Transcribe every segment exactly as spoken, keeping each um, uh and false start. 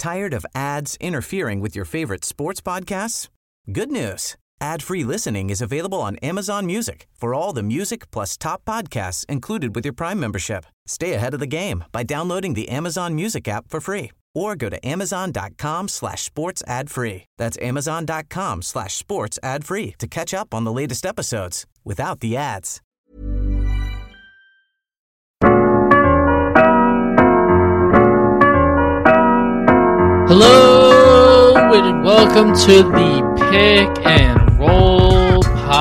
Tired of ads interfering with your favorite sports podcasts? Good news. Ad-free listening is available on Amazon Music for all the music plus top podcasts included with your Prime membership. Stay ahead of the game by downloading the Amazon Music app for free or go to amazon.com slash sports ad free. That's amazon.com slash sports ad free to catch up on the latest episodes without the ads. Hello and welcome to the Pick and Roll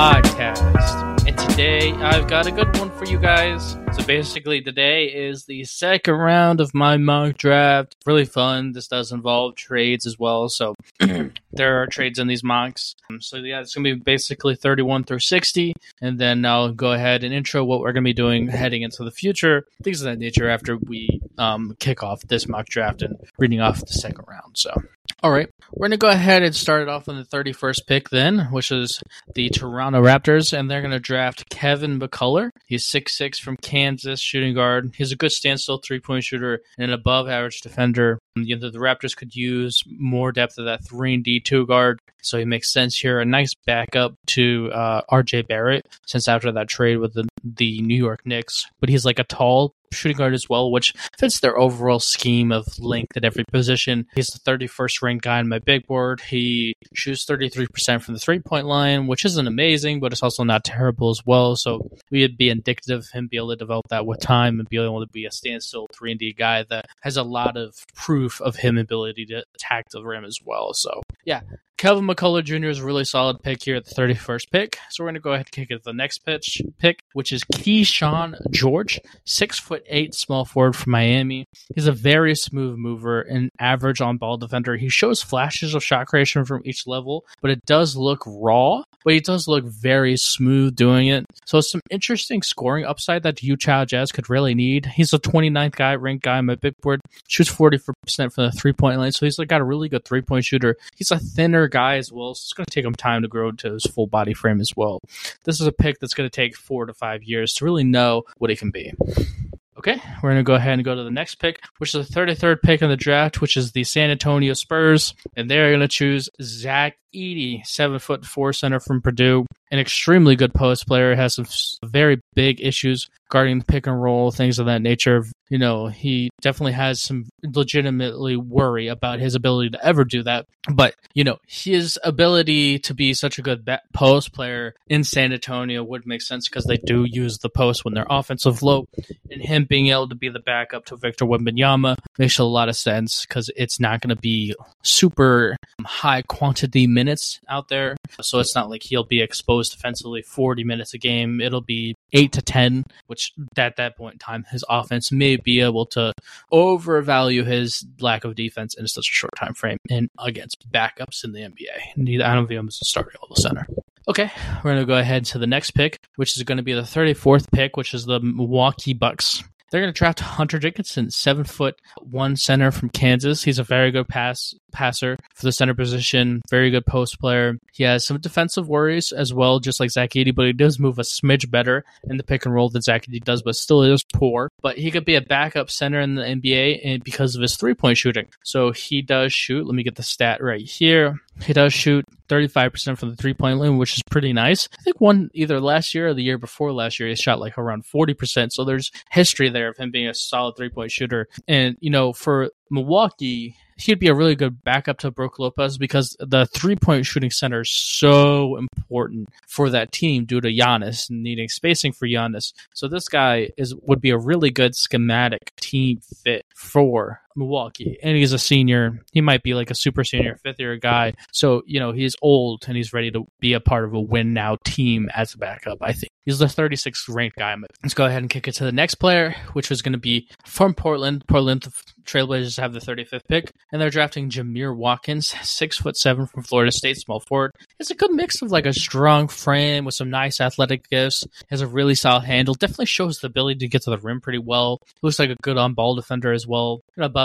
podcast. And today I've got a good one for you guys. So basically today is the second round of my mock draft. Really fun. This does involve trades as well. So there are trades in these mocks. Um, so yeah, it's going to be basically thirty-one through sixty. And then I'll go ahead and intro what we're going to be doing heading into the future. Things of that nature after we um, kick off this mock draft and reading off the second round. So, all right, we're going to go ahead and start it off on the thirty-first pick then, which is the Toronto Raptors. And they're going to draft Kevin McCullough. He's six foot six from Kansas, shooting guard. He's a good standstill three-point shooter and an above-average defender. You know, the Raptors could use more depth of that three and D two guard, so he makes sense here. A nice backup to uh, R J Barrett, since after that trade with the, the New York Knicks. But he's like a tall shooting guard as well, which fits their overall scheme of length at every position. He's the thirty-first ranked guy on my big board. He shoots thirty-three percent from the three-point line, which isn't amazing, but it's also not terrible as well. So we'd be indicative of him being able to develop that with time and be able to be a standstill three and D guy that has a lot of proof of him ability to attack the rim as well. So yeah, Kevin McCullough Junior is a really solid pick here at the thirty-first pick. So we're going to go ahead and kick it to the next pitch pick, which is Keyshawn George, six foot eight small forward from Miami. He's a very smooth mover and average on ball defender. He shows flashes of shot creation from each level, but it does look raw, but he does look very smooth doing it. So some interesting scoring upside that the Utah Jazz could really need. He's a twenty-ninth guy, ranked guy on my big board, shoots forty-four percent from the three-point line. So he's like got a really good three-point shooter. He's a thinner guy as well, so it's going to take him time to grow to his full body frame as well. This is a pick that's going to take four to five years to really know what he can be. Okay, we're going to go ahead and go to the next pick, which is the thirty-third pick in the draft, which is the San Antonio Spurs. And they're going to choose Zach Edey, seven foot four center from Purdue. An extremely good post player, has some very big issues guarding the pick and roll, things of that nature. You know, he definitely has some legitimately worry about his ability to ever do that. But, you know, his ability to be such a good ba- post player in San Antonio would make sense because they do use the post when they're offensive low. And him being able to be the backup to Victor Wembanyama makes a lot of sense because it's not going to be super high quantity minutes out there. So it's not like he'll be exposed defensively forty minutes a game. It'll be eight to ten, which at that point in time, his offense may be able to overvalue his lack of defense in such a short time frame and against backups in the N B A. I don't view him as a starting level center. Okay, we're going to go ahead to the next pick, which is going to be the thirty-fourth pick, which is the Milwaukee Bucks. They're going to draft Hunter Dickinson, seven foot one center from Kansas. He's a very good pass passer for the center position, very good post player. He has some defensive worries as well, just like Zach Edey, but he does move a smidge better in the pick and roll than Zach Edey does, but still is poor. But he could be a backup center in the N B A and because of his three-point shooting. So he does shoot. Let me get the stat right here. He does shoot thirty-five percent from the three-point line, which is pretty nice. I think one either last year or the year before last year, he shot like around forty percent. So there's history there of him being a solid three-point shooter. And, you know, for Milwaukee, he'd be a really good backup to Brook Lopez because the three-point shooting center is so important for that team due to Giannis and needing spacing for Giannis. So this guy is would be a really good schematic team fit for Milwaukee. And he's a senior. He might be like a super senior fifth-year guy. So, you know, he's old and he's ready to be a part of a win-now team as a backup, I think. He's the thirty-sixth ranked guy. Let's go ahead and kick it to the next player, which was going to be from Portland. Portland Trailblazers have the thirty-fifth pick, and they're drafting Jameer Watkins, six foot seven from Florida State, small forward. It's a good mix of like a strong frame with some nice athletic gifts. Has a really solid handle. Definitely shows the ability to get to the rim pretty well. Looks like a good on-ball defender as well. An above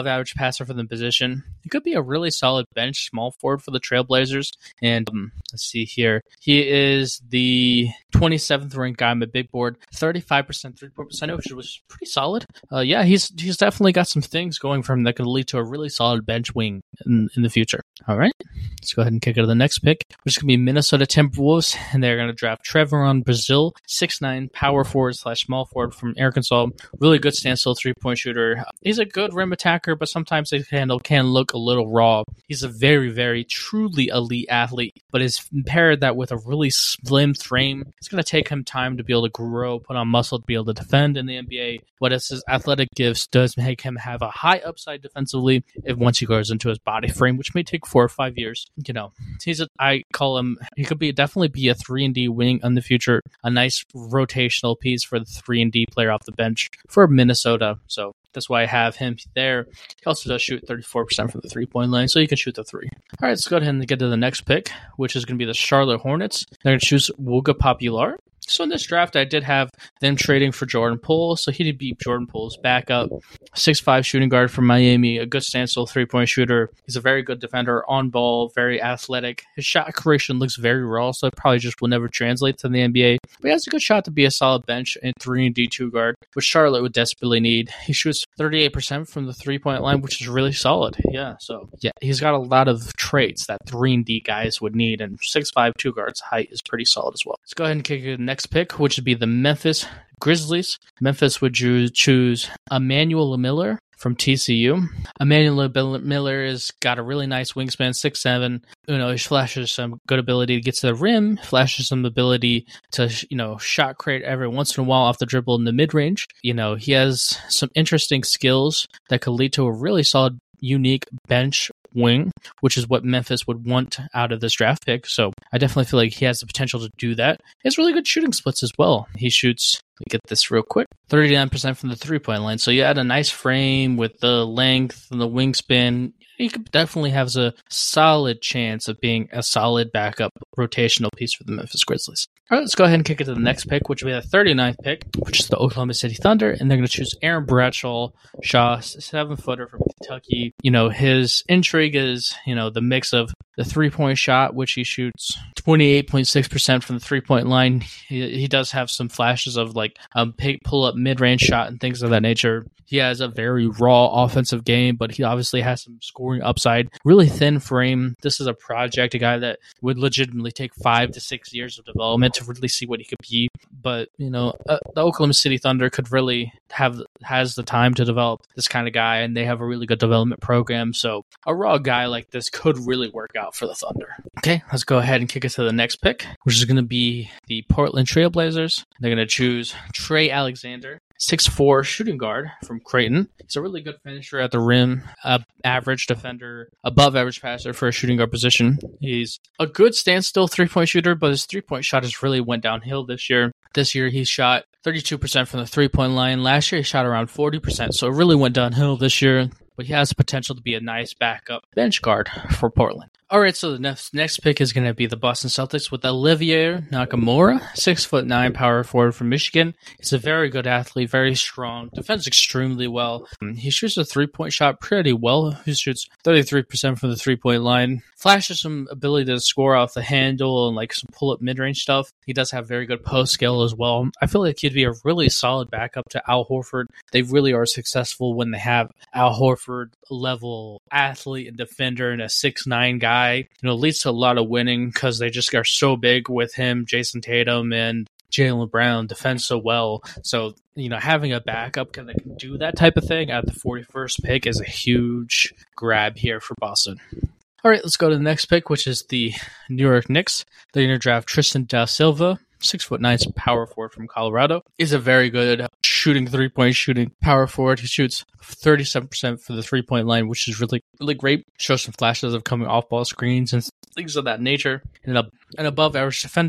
above average passer for the position. He could be a really solid bench small forward for the Trailblazers. And um, let's see here. He is the twenty-seventh ranked guy on my big board, thirty-five percent three-point percentage, which was pretty solid. Uh, yeah, he's he's definitely got some things going for him that could lead to a really solid bench wing in, in the future. All right, let's go ahead and kick it to the next pick, which is going to be Minnesota Timberwolves, and they're going to draft Trevoron Brazile, six nine power forward slash small forward from Arkansas. Really good standstill three-point shooter. He's a good rim attacker, but sometimes his handle can look a little raw. He's a very, very truly elite athlete, but is paired that with a really slim frame. It's going to take him time to be able to grow, put on muscle to be able to defend in the N B A. But as his athletic gifts does make him have a high upside defensively if once he goes into his body frame, which may take four or five years. You know, he's a, I call him, he could be definitely be a three and D wing in the future, a nice rotational piece for the three and D player off the bench for Minnesota. So that's why I have him there. He also does shoot thirty-four percent from the three-point line, so you can shoot the three. All right, let's go ahead and get to the next pick, which is going to be the Charlotte Hornets. They're going to choose Wooga Popular. So in this draft, I did have them trading for Jordan Poole, so he did beat Jordan Poole's backup. six five shooting guard from Miami, a good standstill three-point shooter. He's a very good defender, on ball, very athletic. His shot creation looks very raw, so it probably just will never translate to the N B A. But he has a good shot to be a solid bench and three and D two guard, which Charlotte would desperately need. He shoots thirty-eight percent from the three-point line, which is really solid. Yeah, so yeah, he's got a lot of traits that three and D guys would need, and six five two guards height is pretty solid as well. Let's go ahead and kick it to the next pick, which would be the Memphis Grizzlies. Memphis would choose Emmanuel Miller from T C U. Emmanuel Miller has got a really nice wingspan, six seven. You know, he flashes some good ability to get to the rim, flashes some ability to, you know, shot create every once in a while off the dribble in the mid-range. You know, he has some interesting skills that could lead to a really solid, unique bench wing, which is what Memphis would want out of this draft pick. So I definitely feel like he has the potential to do that. He has really good shooting splits as well. He shoots, let me get this real quick, thirty-nine percent from the three-point line. So you add a nice frame with the length and the wingspan. He could definitely have a solid chance of being a solid backup rotational piece for the Memphis Grizzlies. All right, let's go ahead and kick it to the next pick, which will be the thirty-ninth pick, which is the Oklahoma City Thunder, and they're going to choose Aaron Bradshaw, Shaw, seven-footer from Kentucky. You know, his intrigue is, you know, the mix of the three-point shot, which he shoots twenty-eight point six percent from the three-point line. He, he does have some flashes of, like, um, pull-up mid-range shot and things of that nature. He has a very raw offensive game, but he obviously has some scoring upside. Really thin frame. This is a project, a guy that would legitimately take five to six years of development to really see what he could be. But, you know, uh, the Oklahoma City Thunder could really have has the time to develop this kind of guy, and they have a really good development program. So a raw guy like this could really work out for the Thunder. Okay, let's go ahead and kick it to the next pick, which is going to be the Portland Trailblazers. They're going to choose Trey Alexander, six four shooting guard from Creighton. He's a really good finisher at the rim, uh, average defender, above average passer for a shooting guard position. He's a good standstill three-point shooter, but his three-point shot has really went downhill this year. This year he shot thirty-two percent from the three-point line. Last year he shot around forty percent, so it really went downhill this year. But he has the potential to be a nice backup bench guard for Portland. All right, so the next next pick is going to be the Boston Celtics with Olivier Nakamura, six foot nine power forward from Michigan. He's a very good athlete, very strong, defends extremely well. He shoots a three-point shot pretty well. He shoots thirty-three percent from the three-point line. Flashes some ability to score off the handle and like some pull-up mid-range stuff. He does have very good post skill as well. I feel like he'd be a really solid backup to Al Horford. They really are successful when they have Al Horford level athlete and defender and a six nine guy. You know, it leads to a lot of winning because they just are so big with him, Jason Tatum, and Jaylen Brown defend so well. So, you know, having a backup that can do that type of thing at the forty-first pick is a huge grab here for Boston. All right, let's go to the next pick, which is the New York Knicks. They're going to draft Tristan Da Silva, six foot nine power forward from Colorado. He's a very good shooting three-point shooting power forward. He shoots thirty-seven percent for the three-point line, which is really, really great. Shows some flashes of coming off-ball screens and things of that nature. And a, an above-average defender.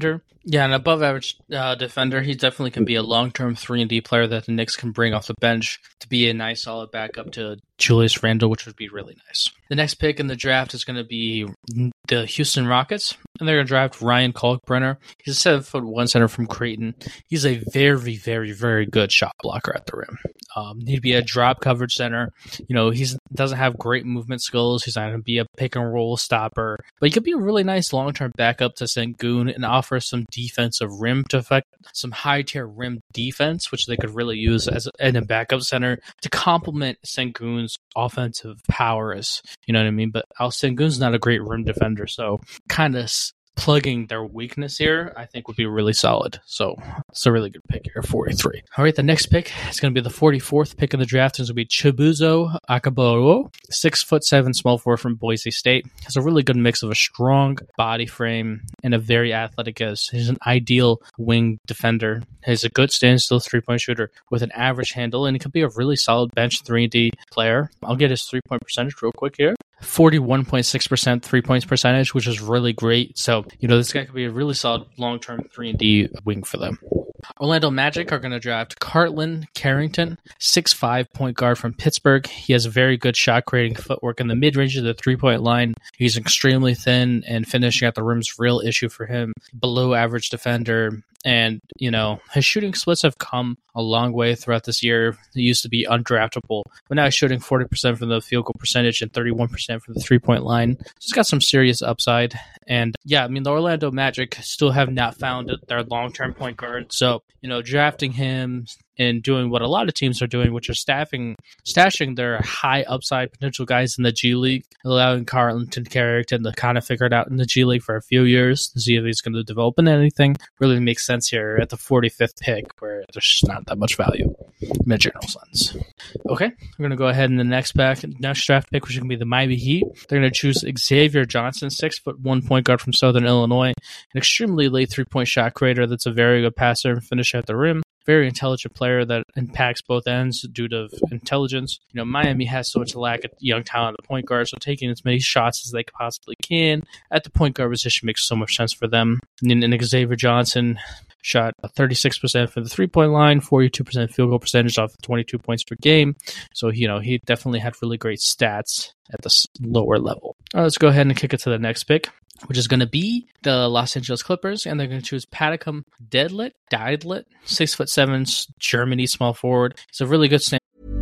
Yeah, an above average uh, defender. He definitely can be a long term three and D player that the Knicks can bring off the bench to be a nice solid backup to Julius Randle, which would be really nice. The next pick in the draft is going to be the Houston Rockets, and they're going to draft Ryan Kalkbrenner. He's a seven foot one center from Creighton. He's a very, very, very good shot blocker at the rim. Um, he'd be a drop coverage center. You know, he doesn't have great movement skills. He's not going to be a pick and roll stopper, but he could be a really nice long term backup to Sengun and offer some defensive rim to affect some high tier rim defense, which they could really use as a, in a backup center to complement Sengun's offensive powers. You know what I mean? But Al Sengun's not a great rim defender, so kind of plugging their weakness here, I think would be really solid. So it's a really good pick here, forty-three. All right, the next pick is going to be the forty-fourth pick in the draft. It's going to be Chibuzo Akaboro, six foot seven small forward from Boise State. Has a really good mix of a strong body frame and a very athletic as he's an ideal wing defender. He's a good standstill three-point shooter with an average handle, and he could be a really solid bench three and D player. I'll get his three-point percentage real quick here. forty-one point six percent three-point percentage, which is really great. So, you know, this guy could be a really solid long-term three and D wing for them. Orlando Magic are going to draft Cartland Carrington, six five point guard from Pittsburgh. He has a very good shot-creating footwork in the mid-range of the three-point line. He's extremely thin, and finishing at the rim's a real issue for him. Below-average defender. And, you know, his shooting splits have come a long way throughout this year. He used to be undraftable, but now he's shooting forty percent from the field goal percentage and thirty-one percent from the three-point line. So he's got some serious upside. And, yeah, I mean, the Orlando Magic still have not found their long-term point guard. So, you know, drafting him and doing what a lot of teams are doing, which are staffing, stashing their high upside potential guys in the G League, allowing Carlton Carrington to kind of figure it out in the G League for a few years to see if he's going to develop in anything, really makes sense here at the forty-fifth pick where there's just not that much value in a general sense. Okay, we're going to go ahead in the next back, next draft pick, which is going to be the Miami Heat. They're going to choose Xavier Johnson, six foot one point guard from Southern Illinois, an extremely late three-point shot creator that's a very good passer and finisher at the rim. Very intelligent player that impacts both ends due to intelligence. You know, Miami has so much lack of young talent at the point guard, so taking as many shots as they possibly can at the point guard position makes so much sense for them. And, and Xavier Johnson shot thirty-six percent for the three-point line, forty-two percent field goal percentage off of twenty-two points per game. So, you know, he definitely had really great stats at the lower level. All right, let's go ahead and kick it to the next pick, which is going to be the Los Angeles Clippers, and they're going to choose Patacum Deadlit, Deidlit, six foot seven, Germany small forward. It's a really good stand.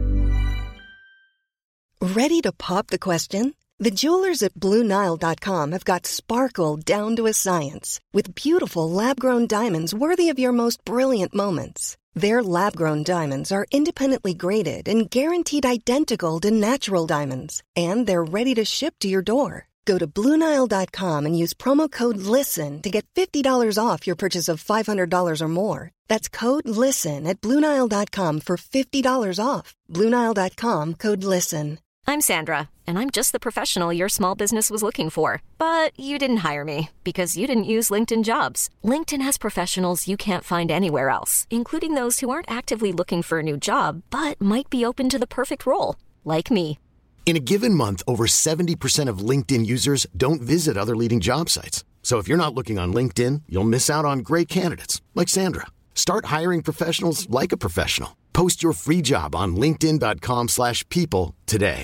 Ready to pop the question? The jewelers at Blue Nile dot com have got sparkle down to a science with beautiful lab-grown diamonds worthy of your most brilliant moments. Their lab-grown diamonds are independently graded and guaranteed identical to natural diamonds, and they're ready to ship to your door. Go to Blue Nile dot com and use promo code LISTEN to get fifty dollars off your purchase of five hundred dollars or more. That's code LISTEN at Blue Nile dot com for fifty dollars off. Blue Nile dot com, code LISTEN. I'm Sandra, and I'm just the professional your small business was looking for. But you didn't hire me because you didn't use LinkedIn Jobs. LinkedIn has professionals you can't find anywhere else, including those who aren't actively looking for a new job, but might be open to the perfect role, like me. In a given month, over seventy percent of LinkedIn users don't visit other leading job sites. So if you're not looking on LinkedIn, you'll miss out on great candidates like Sandra. Start hiring professionals like a professional. Post your free job on linkedin dot com slash people today.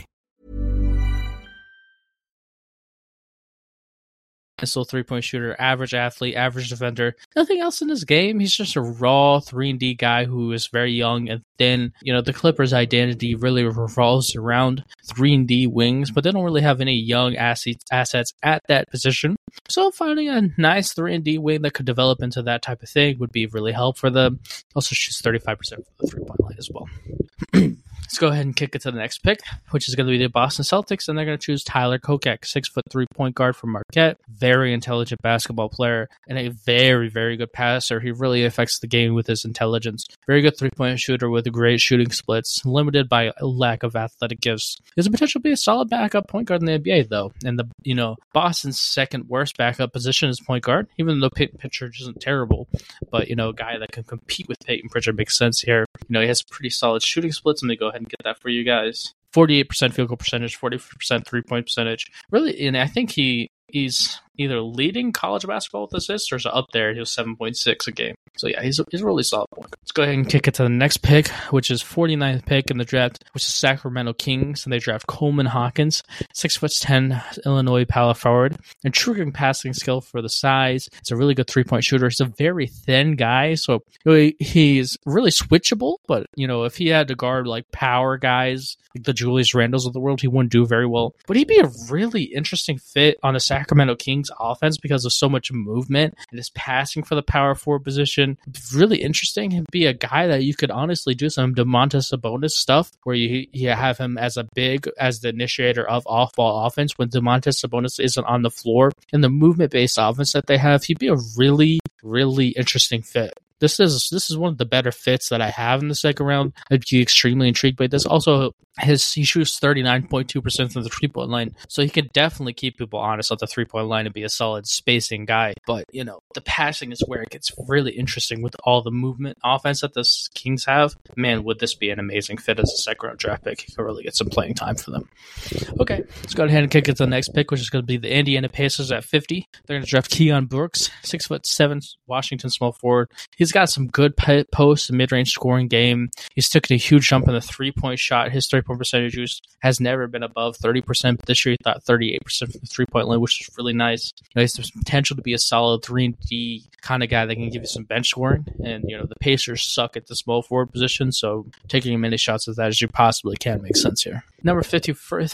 Still three-point shooter, average athlete, average defender. Nothing else in his game. He's just a raw three and D guy who is very young and thin. You know, the Clippers' identity really revolves around three and D wings, but they don't really have any young assets assets at that position. So finding a nice three and D wing that could develop into that type of thing would be really helpful for them. Also shoots thirty-five percent from the three-point line as well. Let's go ahead and kick it to the next pick, which is going to be the Boston Celtics, and they're going to choose Tyler Kokek, six foot three point guard from Marquette, very intelligent basketball player, and a very, very good passer. He really affects the game with his intelligence. Very good three-point shooter with great shooting splits, limited by a lack of athletic gifts. He has a potential to be a solid backup point guard in the N B A, though. And the you know Boston's second worst backup position is point guard, even though Peyton Pritchard isn't terrible. But you know, a guy that can compete with Peyton Pritchard makes sense here. You know, he has pretty solid shooting splits. Let me go ahead and get that for you guys. forty-eight percent field goal percentage, forty percent three-point percentage. Really, and I think he he's either leading college basketball with assists or is up there. He was seven point six a game. So yeah, he's a, he's a really solid point guard. Let's go ahead and kick it to the next pick, which is forty-ninth pick in the draft, which is Sacramento Kings, and they draft Coleman Hawkins, six foot ten Illinois power forward, and true passing skill for the size. He's a really good three point shooter. He's a very thin guy, so he's really switchable. But you know, if he had to guard like power guys, like the Julius Randles of the world, he wouldn't do very well. But he'd be a really interesting fit on the Sacramento Kings offense because of so much movement and his passing for the power forward position. Really interesting. He'd be a guy that you could honestly do some Domantas Sabonis stuff where you, you have him as a big, as the initiator of off-ball offense when Domantas Sabonis isn't on the floor. And the movement-based offense that they have, he'd be a really, really interesting fit. This is this is one of the better fits that I have in the second round. I'd be extremely intrigued by this. Also, his he shoots thirty-nine point two percent from the three-point line, so he can definitely keep people honest at the three-point line and be a solid spacing guy. But, you know, the passing is where it gets really interesting with all the movement offense that the Kings have. Man, would this be an amazing fit as a second-round draft pick. He could really get some playing time for them. Okay, let's go ahead and kick it to the next pick, which is going to be the Indiana Pacers at fifty. They're going to draft Keon Brooks, six foot seven Washington small forward. He's got some good post and mid-range scoring game. He's taken a huge jump in the three-point shot. His three-point percentage use has never been above thirty percent. But this year, he thought thirty-eight percent from the three-point line, which is really nice. You know, he has the potential to be a solid three and D kind of guy that can give you some bench scoring. And, you know, the Pacers suck at the small forward position, so taking as many shots as that as you possibly can makes sense here. Number fifty-fifth,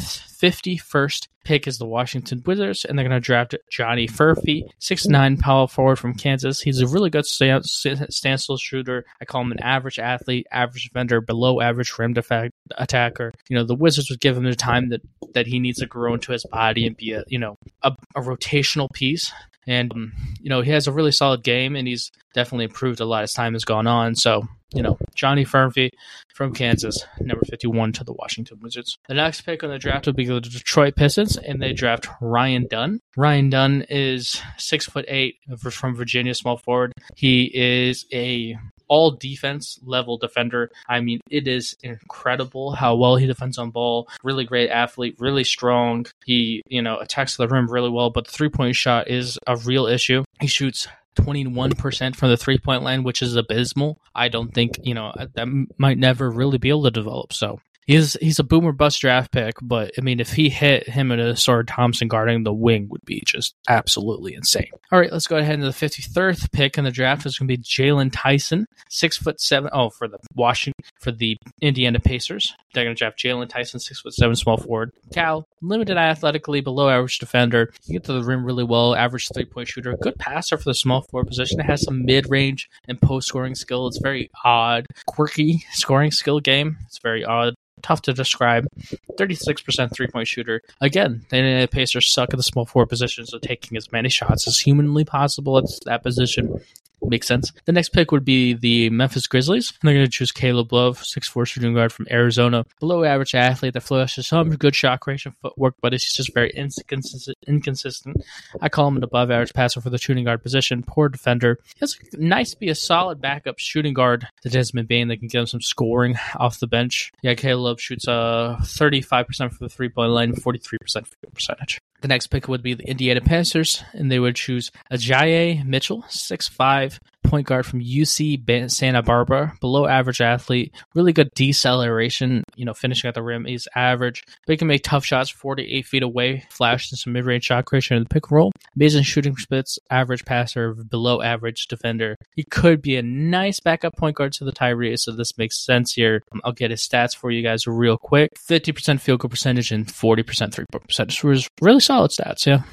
fifty-first pick is the Washington Wizards, and they're going to draft Johnny Furphy, six nine power forward from Kansas. He's a really good stand, standstill shooter. I call him an average athlete, average defender, below average rim def- attacker. You know, the Wizards would give him the time that, that he needs to grow into his body and be a, you know, a, a rotational piece. And, um, you know, he has a really solid game, and he's definitely improved a lot as time has gone on. So, you know, Johnny Furphy from Kansas, number fifty-one to the Washington Wizards. The next pick on the draft will be the Detroit Pistons, and they draft Ryan Dunn. Ryan Dunn is six foot eight from Virginia, small forward. He is a all defense level defender. I mean, it is incredible how well he defends on ball. Really great athlete, really strong. He, you know, attacks the rim really well, but the three-point shot is a real issue. He shoots twenty-one percent from the three-point line, which is abysmal. I don't think, you know, that might never really be able to develop. So He's he's a boomer bust draft pick, but I mean, if he hit him and a Sword Thompson guarding the wing would be just absolutely insane. All right, let's go ahead into the fifty-third pick in the draft. It's going to be Jalen Tyson, six foot seven. Oh, for the Washington for the Indiana Pacers, they're going to draft Jalen Tyson, six foot seven, small forward. Cal, limited athletically, below average defender. You get to the rim really well. Average three point shooter. Good passer for the small forward position. It has some mid range and post scoring skill. It's very odd, quirky scoring skill game. It's very odd. Tough to describe. thirty-six percent three-point shooter. Again, the Pacers suck at the small forward position, so taking as many shots as humanly possible at that position makes sense. The next pick would be the Memphis Grizzlies. They're going to choose Caleb Love, six foot four shooting guard from Arizona. Below average athlete that flashes some good shot creation footwork, but he's just very inconsistent. inconsistent. I call him an above average passer for the shooting guard position. Poor defender. It's nice to be a solid backup shooting guard to Desmond Bane that can get him some scoring off the bench. Yeah, Caleb Love shoots uh, thirty-five percent from the three-point line, forty-three percent field percentage. The next pick would be the Indiana Pacers, and they would choose Ajayi Mitchell, six five, point guard from U C Santa Barbara, below average athlete, really good deceleration, you know, finishing at the rim. He's average, but he can make tough shots forty-eight feet away, flash and some mid-range shot creation in the pick and roll. Amazing shooting splits, average passer, below average defender. He could be a nice backup point guard to the Tyrese, so this makes sense here. Um, I'll get his stats for you guys real quick. fifty percent field goal percentage and forty percent three-point percentage. Was really solid stats, yeah.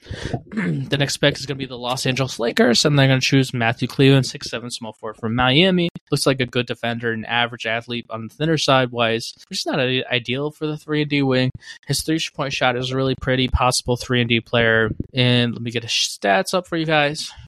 The next pick is going to be the Los Angeles Lakers, and they're going to choose Matthew Cleveland, six seven, small forward from Miami. Looks like a good defender and average athlete on the thinner side wise, which is not ideal for the three and D wing. His three-point shot is really pretty, possible three and D player. And let me get his stats up for you guys.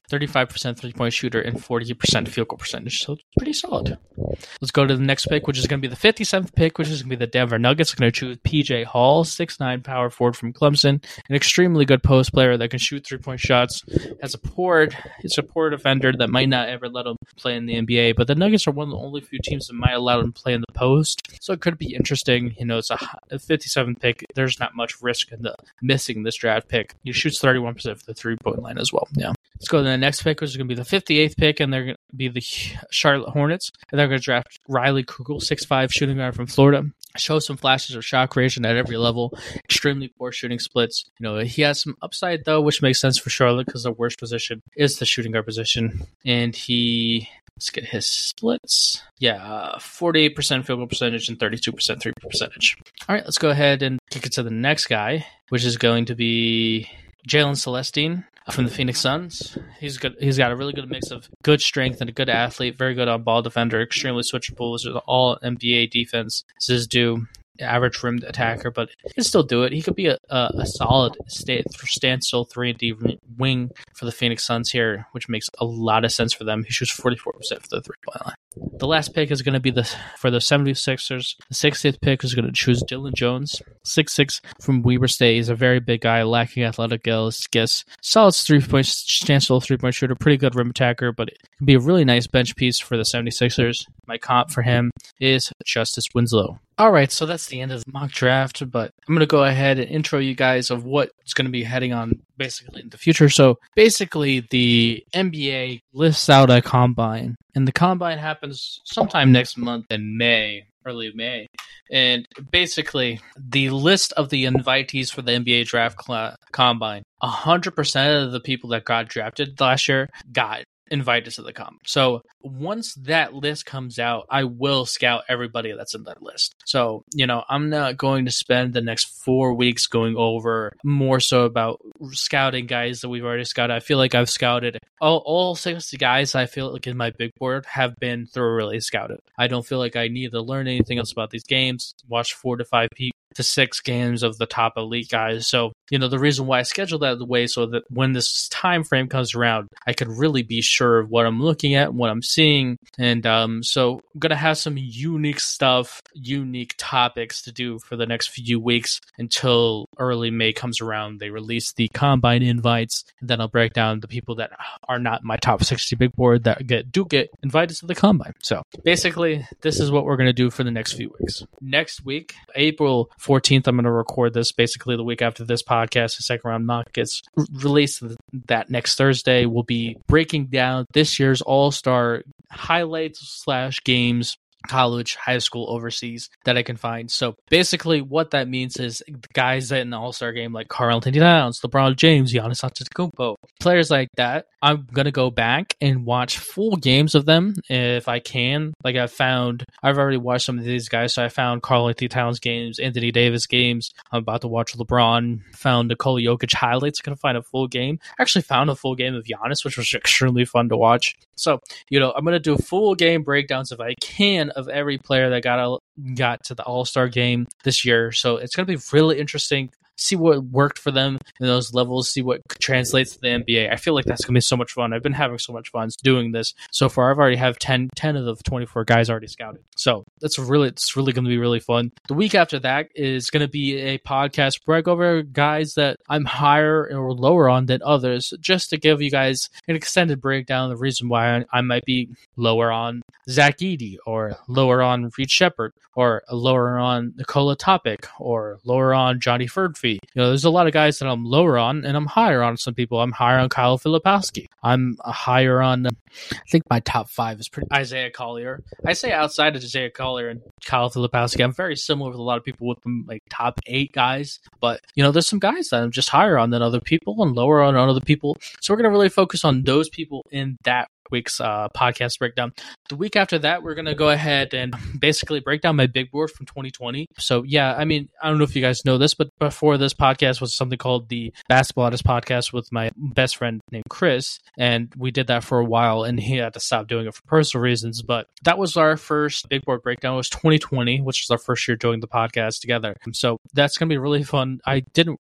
thirty-five percent three-point shooter, and forty percent field goal percentage. So it's pretty solid. Let's go to the next pick, which is going to be the fifty-seventh pick, which is going to be the Denver Nuggets. Going to choose P J Hall, six nine power forward from Clemson, an extremely good post player that can shoot three-point shots. Has a poor, he's a poor defender that might not ever let him play in the N B A, but the Nuggets are one of the only few teams that might allow him to play in the post. So it could be interesting. You know, it's a, a fifty-seventh pick. There's not much risk in the missing this draft pick. He shoots thirty-one percent for the three-point line as well. Yeah. Let's go to the next pick, which is going to be the fifty-eighth pick, and they're going to be the Charlotte Hornets. And they're going to draft Riley Kugel, six five shooting guard from Florida. Shows some flashes of shot creation at every level. Extremely poor shooting splits. You know, he has some upside though, which makes sense for Charlotte because the worst position is the shooting guard position. And he, let's get his splits. Yeah, uh, forty-eight percent field goal percentage and thirty-two percent three-point percentage. All right, let's go ahead and kick it to the next guy, which is going to be Jalen Celestine from the Phoenix Suns. He's good. He's got a really good mix of good strength and a good athlete, very good on ball defender, extremely switchable, which is all N B A defense is due. Average rimmed attacker, but he can still do it. He could be a, a, a solid stand, standstill three and D wing for the Phoenix Suns here, which makes a lot of sense for them. He shoots forty-four percent for the three-point line. The last pick is going to be the for the seventy-sixers. The sixtieth pick is going to choose Dylan Jones, six six from Weber State. He's a very big guy, lacking athletic skills. Solid three-point standstill three-point shooter, pretty good rim attacker, but it can be a really nice bench piece for the seventy-sixers. My comp for him is Justice Winslow. All right, so that's the end of the mock draft, but I'm going to go ahead and intro you guys of what's going to be heading on basically in the future. So basically, the N B A lists out a combine, and the combine happens sometime next month in May, early May. And basically, the list of the invitees for the N B A draft cl- combine, one hundred percent of the people that got drafted last year got invited to the comp. So once that list comes out, I will scout everybody that's in that list. So, you know, I'm not going to spend the next four weeks going over more so about scouting guys that we've already scouted. I feel like I've scouted all, all sixty guys I feel like in my big board have been thoroughly scouted. I don't feel like I need to learn anything else about these games, watch four to five people to six games of the top elite guys. So, you know, the reason why I scheduled that the way so that when this time frame comes around, I could really be sure of what I'm looking at, what I'm seeing. And um, so I'm going to have some unique stuff, unique topics to do for the next few weeks until early May comes around. They release the combine invites, and then I'll break down the people that are not my top sixty big board that get do get invited to the combine. So basically, this is what we're going to do for the next few weeks. Next week, April fourteenth, I'm going to record this basically the week after this podcast. The second round mock gets r- released that next Thursday. We'll be breaking down this year's All-Star highlights slash games, college, high school, overseas that I can find. So basically what that means is the guys that in the All-Star game like Karl-Anthony Towns, LeBron James, Giannis Antetokounmpo, players like that, I'm going to go back and watch full games of them if I can. Like I've found, I've already watched some of these guys. So I found Karl-Anthony Towns games, Anthony Davis games. I'm about to watch LeBron. Found Nikola Jokic highlights. I'm going to find a full game. I actually found a full game of Giannis, which was extremely fun to watch. So, you know, I'm going to do full game breakdowns if I can of every player that got a, got to the All-Star game this year. So it's going to be really interesting. See what worked for them in those levels, see what translates to the N B A. I feel like that's going to be so much fun. I've been having so much fun doing this so far. I've already have ten, ten of the twenty-four guys already scouted. So that's really, it's really going to be really fun. The week after that is going to be a podcast where I go over guys that I'm higher or lower on than others, just to give you guys an extended breakdown of the reason why I, I might be lower on Zach Edey, or lower on Reed Shepherd, or lower on Nikola Topic, or lower on Johnny Ferdfee. You know, there's a lot of guys that I'm lower on, and I'm higher on some people. I'm higher on Kyle Filipowski. I'm higher on, I think my top five is pretty Isaiah Collier. I say outside of Isaiah Collier and Kyle Filipowski, I'm very similar with a lot of people with them, like top eight guys. But, you know, there's some guys that I'm just higher on than other people and lower on other people. So we're going to really focus on those people in that week's uh, podcast breakdown. The week after that, we're going to go ahead and basically break down my big board from twenty twenty. So yeah, I mean, I don't know if you guys know this, but before this podcast was something called the Basketball Artist Podcast with my best friend named Chris. And we did that for a while, and he had to stop doing it for personal reasons. But that was our first big board breakdown. It was twenty twenty, which was our first year doing the podcast together. So that's going to be really fun. I didn't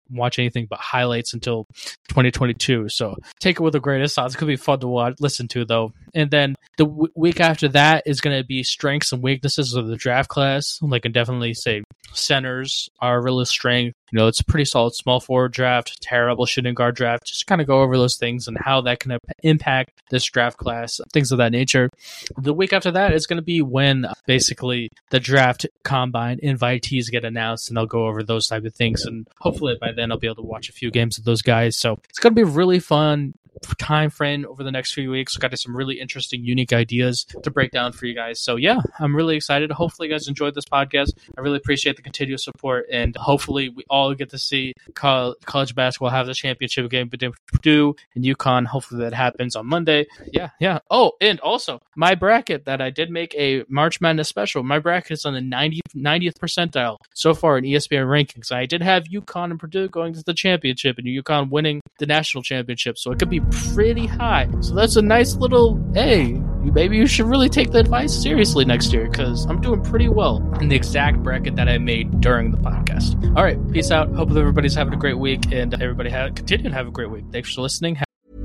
watch anything but highlights until twenty twenty-two. So take it with a grain of salt. It's going to be fun to watch, listen to, though. And then the w- week after that is going to be strengths and weaknesses of the draft class. Like, I can definitely say centers are really strength. You know, it's a pretty solid small forward draft, terrible shooting guard draft. Just kind of go over those things and how that can ap- impact this draft class, things of that nature. The week after that is going to be when basically the draft combine invitees get announced, and I'll go over those type of things. And hopefully by then I'll be able to watch a few games of those guys. So it's going to be really fun time frame over the next few weeks. We've got some really interesting, unique ideas to break down for you guys. So yeah, I'm really excited. Hopefully you guys enjoyed this podcast. I really appreciate the continuous support, and hopefully we all get to see college basketball have the championship game between Purdue and UConn. Hopefully that happens on Monday. Yeah, yeah. Oh, and also my bracket that I did make a March Madness special. My bracket is on the ninetieth percentile so far in E S P N rankings. I did have UConn and Purdue going to the championship, and UConn winning the national championship, so it could be pretty high. So that's a nice little, hey, maybe you should really take the advice seriously next year, because I'm doing pretty well in the exact bracket that I made during the podcast. All right, peace out. Hope everybody's having a great week, and everybody have, continue to have a great week. Thanks for listening.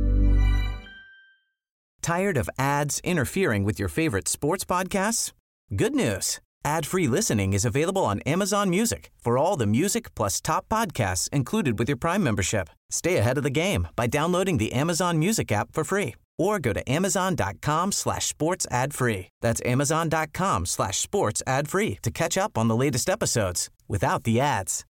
Tired of ads interfering with your favorite sports podcasts? Good news. Ad-free listening is available on Amazon Music for all the music plus top podcasts included with your Prime membership. Stay ahead of the game by downloading the Amazon Music app for free, or go to amazon.com slash sports ad free. That's amazon.com slash sports ad free to catch up on the latest episodes without the ads.